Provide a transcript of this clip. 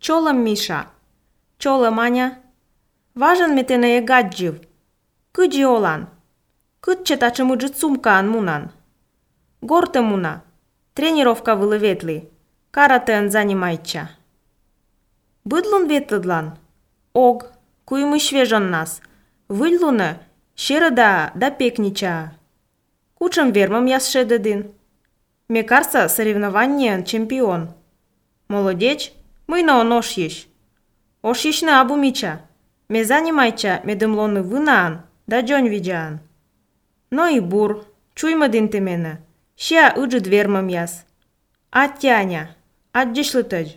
Чолом Миша. Чолом Аня. Важен метене егаджив. Кыджи олан. Кытче тачымыджы сумкаан мунан. Горте муна. Тренировка вылыветли. Каратеан занимайча. Быдлун ветлыдлан. Ог, куймы свежан нас. Выльлуна, щерыда да пекнича. Кучым вермам ясшедыдын. Мне кажется, соревнование чемпион. Молодец, мы на он ошьищ. Ошьищ на абу мича. Ме занимайча, ме дымлоны вынаан, да джон видяан. Но и бур, чуймадын темене. Ща ыджыд вермам яс. Аттяня, атджишлытыж.